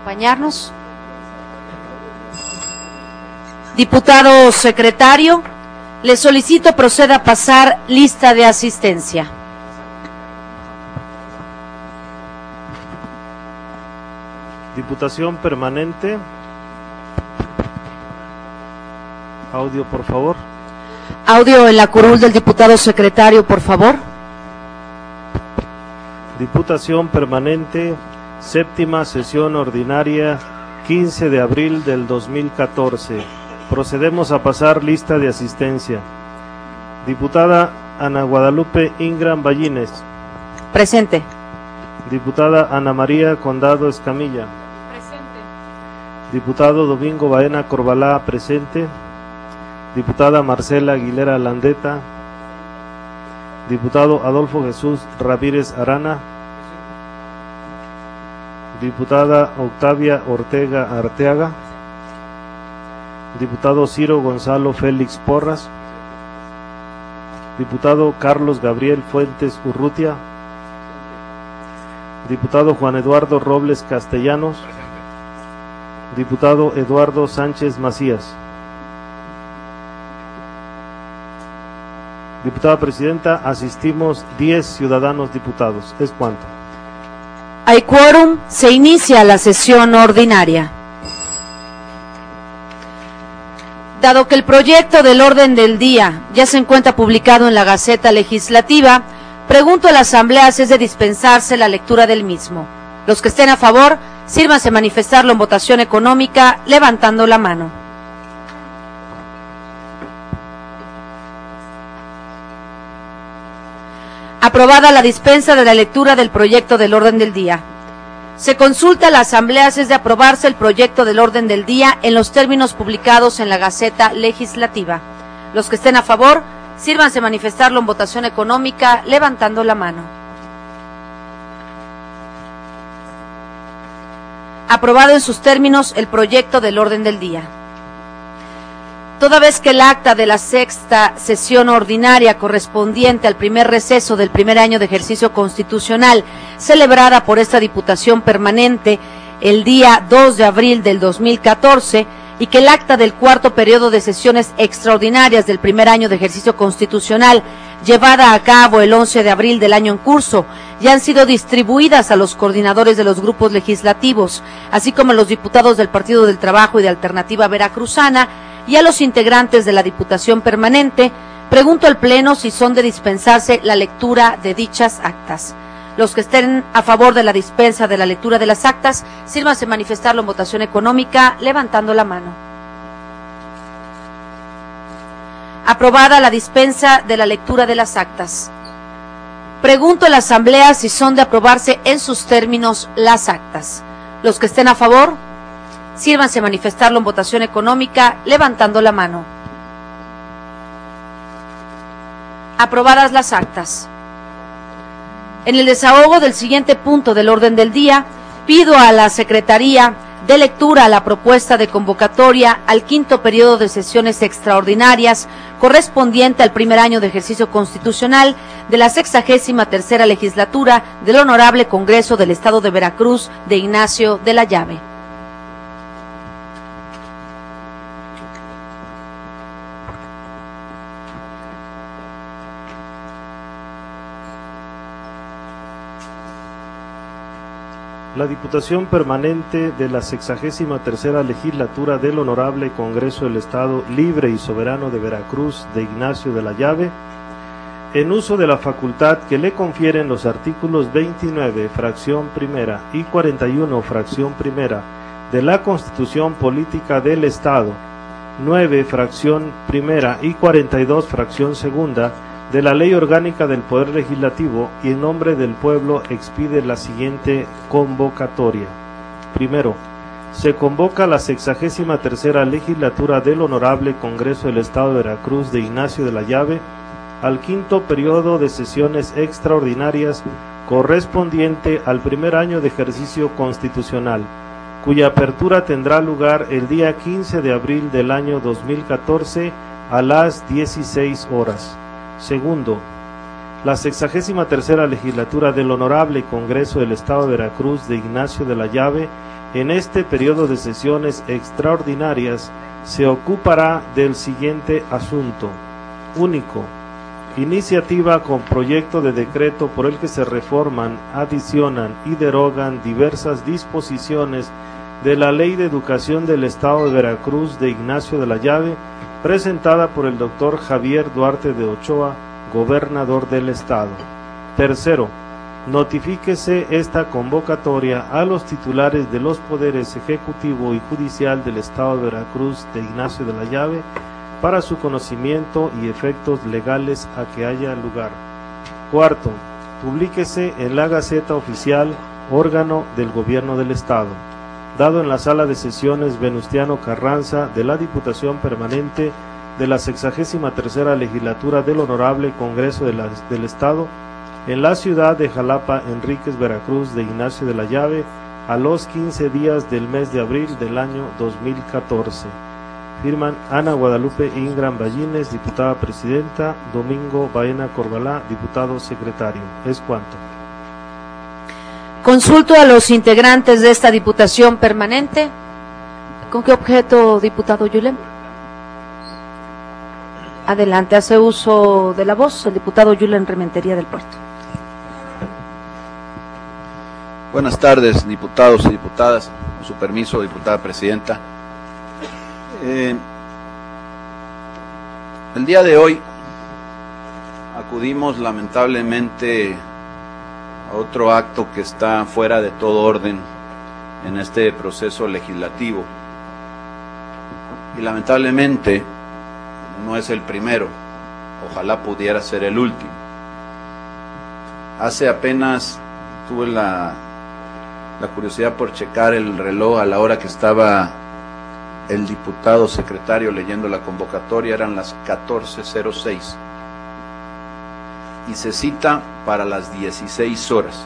acompañarnos. Diputado secretario, le solicito proceda a pasar lista de asistencia. Diputación permanente. Audio, por favor. Audio en la curul del diputado secretario, por favor. Diputación permanente, séptima sesión ordinaria, 15 de abril del 2014. Procedemos a pasar lista de asistencia. Diputada Ana Guadalupe Ingram Ballines. Presente. Diputada Ana María Condado Escamilla. Presente. Diputado Domingo Baena Corbalá, presente. Diputada Marcela Aguilera Landeta. Diputado Adolfo Jesús Ramírez Arana. Diputada Octavia Ortega Arteaga. Diputado Ciro Gonzalo Félix Porras. Diputado Carlos Gabriel Fuentes Urrutia. Diputado Juan Eduardo Robles Castellanos. Diputado Eduardo Sánchez Macías. Diputada Presidenta, asistimos 10 ciudadanos diputados. ¿Es cuánto? Hay quórum, se inicia la sesión ordinaria. Dado que el proyecto del orden del día ya se encuentra publicado en la Gaceta Legislativa, pregunto a la Asamblea si es de dispensarse la lectura del mismo. Los que estén a favor, sírvanse manifestarlo en votación económica, levantando la mano. Aprobada la dispensa de la lectura del proyecto del orden del día. Se consulta a la Asamblea si es de aprobarse el proyecto del orden del día en los términos publicados en la Gaceta Legislativa. Los que estén a favor, sírvanse manifestarlo en votación económica, levantando la mano. Aprobado en sus términos el proyecto del orden del día. Toda vez que el acta de la sexta sesión ordinaria correspondiente al primer receso del primer año de ejercicio constitucional celebrada por esta Diputación Permanente el día 2 de abril del 2014 y que el acta del cuarto periodo de sesiones extraordinarias del primer año de ejercicio constitucional llevada a cabo el 11 de abril del año en curso ya han sido distribuidas a los coordinadores de los grupos legislativos, así como a los diputados del Partido del Trabajo y de Alternativa Veracruzana y a los integrantes de la Diputación Permanente, pregunto al Pleno si son de dispensarse la lectura de dichas actas. Los que estén a favor de la dispensa de la lectura de las actas, sírvanse manifestarlo en votación económica, levantando la mano. Aprobada la dispensa de la lectura de las actas. Pregunto a la Asamblea si son de aprobarse en sus términos las actas. Los que estén a favor, sírvanse manifestarlo en votación económica, levantando la mano. Aprobadas las actas. En el desahogo del siguiente punto del orden del día, pido a la Secretaría de lectura a la propuesta de convocatoria al quinto periodo de sesiones extraordinarias correspondiente al primer año de ejercicio constitucional de la 63ª legislatura del Honorable Congreso del Estado de Veracruz de Ignacio de la Llave. La Diputación Permanente de la 63ª Legislatura del Honorable Congreso del Estado Libre y Soberano de Veracruz de Ignacio de la Llave, en uso de la facultad que le confieren los artículos 29, fracción primera y 41, fracción primera de la Constitución Política del Estado, 9, fracción primera y 42, fracción segunda de la Ley Orgánica del Poder Legislativo y en nombre del pueblo expide la siguiente convocatoria. Primero, se convoca la 63ª Legislatura del Honorable Congreso del Estado de Veracruz de Ignacio de la Llave al quinto periodo de sesiones extraordinarias correspondiente al primer año de ejercicio constitucional, cuya apertura tendrá lugar el día 15 de abril del año 2014 a las 16 horas. Segundo, la 63ª Legislatura del Honorable Congreso del Estado de Veracruz de Ignacio de la Llave, En este periodo de sesiones extraordinarias se ocupará del siguiente asunto. Único. Iniciativa con proyecto de decreto por el que se reforman, adicionan y derogan diversas disposiciones de la Ley de Educación del Estado de Veracruz de Ignacio de la Llave, presentada por el doctor Javier Duarte de Ochoa, gobernador del Estado. Tercero, notifíquese esta convocatoria a los titulares de los poderes ejecutivo y judicial del Estado de Veracruz de Ignacio de la Llave para su conocimiento y efectos legales a que haya lugar. Cuarto, publíquese en la Gaceta Oficial, órgano del Gobierno del Estado, dado en la Sala de Sesiones Venustiano Carranza de la Diputación Permanente de la 63ª Legislatura del Honorable Congreso del Estado, en la ciudad de Jalapa, Enríquez, Veracruz, de Ignacio de la Llave, a los 15 días del mes de abril del año 2014. Firman Ana Guadalupe Ingram Ballines, diputada presidenta, Domingo Baena Corbalá, diputado secretario. Es cuanto. Consulto a los integrantes de esta Diputación Permanente. ¿Con qué objeto, diputado Yulem? Adelante, hace uso de la voz el diputado Yulem Rementería del Puerto. Buenas tardes, diputados y diputadas. Con su permiso, diputada presidenta. El día de hoy acudimos lamentablemente a otro acto que está fuera de todo orden en este proceso legislativo. Y lamentablemente no es el primero, ojalá pudiera ser el último. Hace apenas tuve la curiosidad por checar el reloj a la hora que estaba el diputado secretario leyendo la convocatoria, eran las 14:06 y se cita para las 16 horas,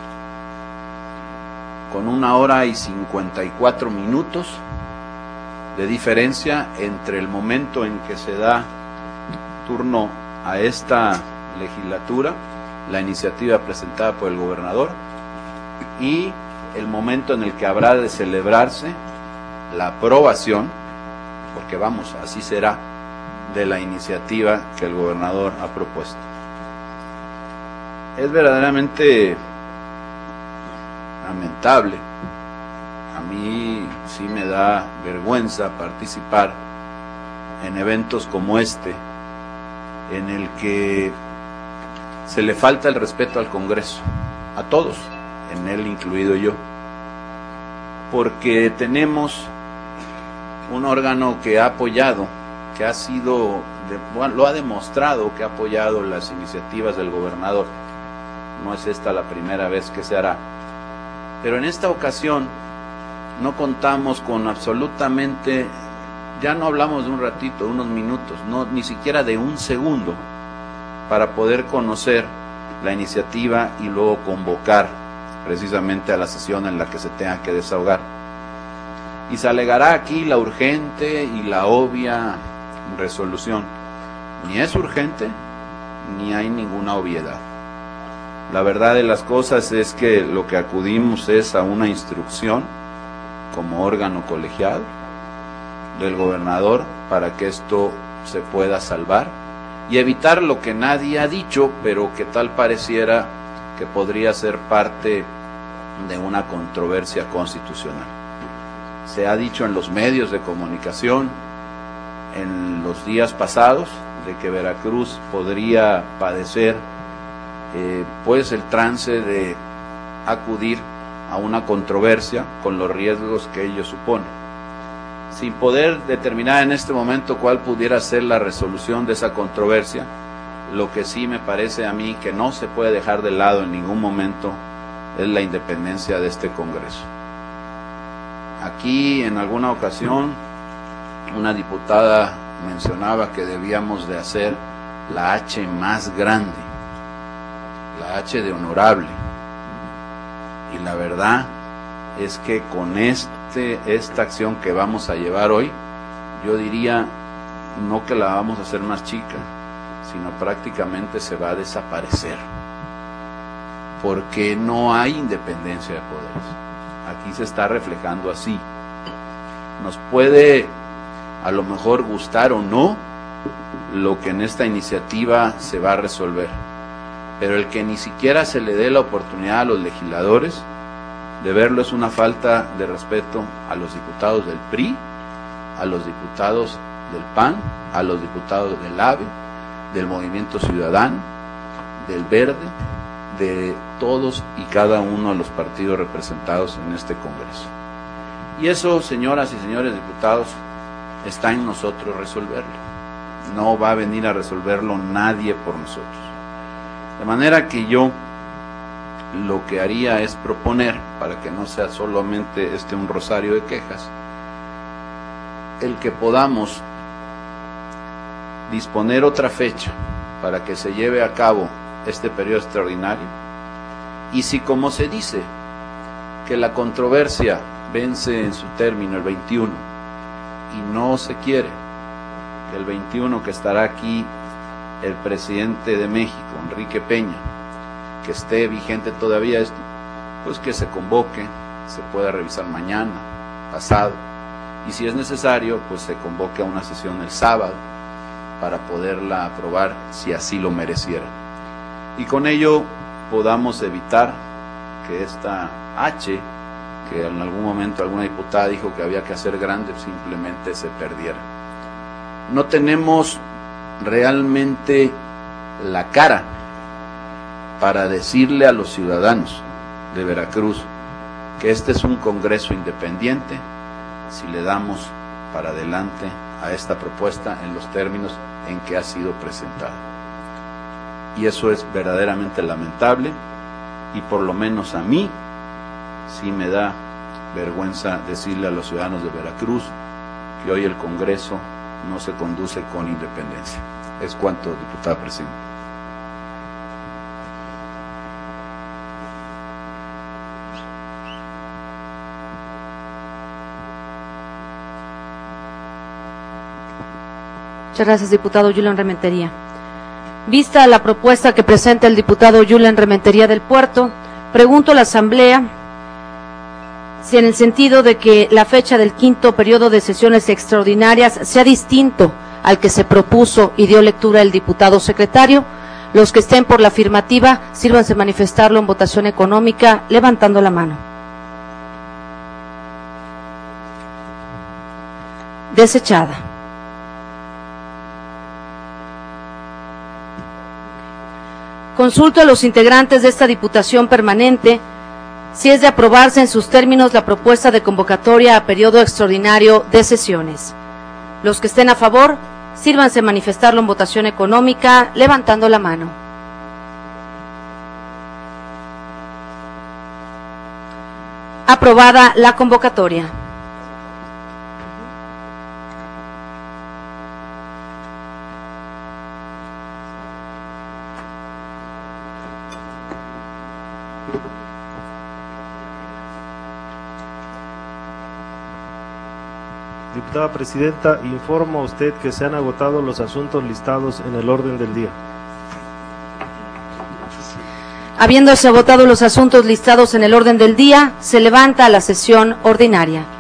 con 1 hora y 54 minutos de diferencia entre el momento en que se da turno a esta legislatura, la iniciativa presentada por el gobernador, y el momento en el que habrá de celebrarse la aprobación, porque vamos, así será, de la iniciativa que el gobernador ha propuesto. Es verdaderamente lamentable. A mí sí me da vergüenza participar en eventos como este, en el que se le falta el respeto al Congreso, a todos, en él incluido yo, porque tenemos un órgano que ha apoyado, que ha sido, lo ha demostrado que ha apoyado las iniciativas del gobernador. No es esta la primera vez que se hará, pero en esta ocasión no contamos con absolutamente, ya no hablamos de un ratito, de unos minutos, no, ni siquiera de un segundo, para poder conocer la iniciativa y luego convocar precisamente a la sesión en la que se tenga que desahogar. Y se alegará aquí la urgente y la obvia resolución. Ni es urgente, ni hay ninguna obviedad. La verdad de las cosas es que lo que acudimos es a una instrucción como órgano colegiado del gobernador para que esto se pueda salvar y evitar lo que nadie ha dicho, pero que tal pareciera que podría ser parte de una controversia constitucional. Se ha dicho en los medios de comunicación en los días pasados de que Veracruz podría padecer pues el trance de acudir a una controversia con los riesgos que ello supone. Sin poder determinar en este momento cuál pudiera ser la resolución de esa controversia, lo que sí me parece a mí que no se puede dejar de lado en ningún momento es la independencia de este Congreso. Aquí en alguna ocasión una diputada mencionaba que debíamos de hacer la H más grande, la H de honorable, y la verdad es que con esta acción que vamos a llevar hoy, yo diría no que la vamos a hacer más chica, sino prácticamente se va a desaparecer, porque no hay independencia de poderes. aquí se está reflejando así. Nos puede a lo mejor gustar o no lo que en esta iniciativa se va a resolver, pero el que ni siquiera se le dé la oportunidad a los legisladores de verlo es una falta de respeto a los diputados del PRI, a los diputados del PAN, a los diputados del AVE, del Movimiento Ciudadano, del Verde, de todos y cada uno de los partidos representados en este Congreso. Y eso, señoras y señores diputados, está en nosotros resolverlo. No va a venir a resolverlo nadie por nosotros. De manera que yo lo que haría es proponer, para que no sea solamente un rosario de quejas, el que podamos disponer otra fecha para que se lleve a cabo este periodo extraordinario, y si, como se dice, que la controversia vence en su término el 21 y no se quiere que el 21, que estará aquí el presidente de México, Enrique Peña, que esté vigente todavía esto, pues que se convoque, se pueda revisar mañana, pasado, y si es necesario, pues se convoque a una sesión el sábado para poderla aprobar si así lo mereciera. Y con ello podamos evitar que esta H, que en algún momento alguna diputada dijo que había que hacer grande, simplemente se perdiera. No tenemos realmente la cara para decirle a los ciudadanos de Veracruz que este es un Congreso independiente si le damos para adelante a esta propuesta en los términos en que ha sido presentada. Y eso es verdaderamente lamentable, y por lo menos a mí sí me da vergüenza decirle a los ciudadanos de Veracruz que hoy el Congreso no se conduce con independencia. Es cuanto, diputada presidenta. Muchas gracias, diputado Julián Rementería. Vista la propuesta que presenta el diputado Julián Rementería del Puerto, pregunto a la Asamblea si, en el sentido de que la fecha del quinto periodo de sesiones extraordinarias sea distinto al que se propuso y dio lectura el diputado secretario, los que estén por la afirmativa, sírvanse manifestarlo en votación económica, levantando la mano. Desechada. Consulto a los integrantes de esta Diputación Permanente si es de aprobarse en sus términos la propuesta de convocatoria a periodo extraordinario de sesiones. Los que estén a favor, sírvanse manifestarlo en votación económica, levantando la mano. Aprobada la convocatoria. Diputada presidenta, informo a usted que se han agotado los asuntos listados en el orden del día. Habiéndose agotado los asuntos listados en el orden del día, se levanta la sesión ordinaria.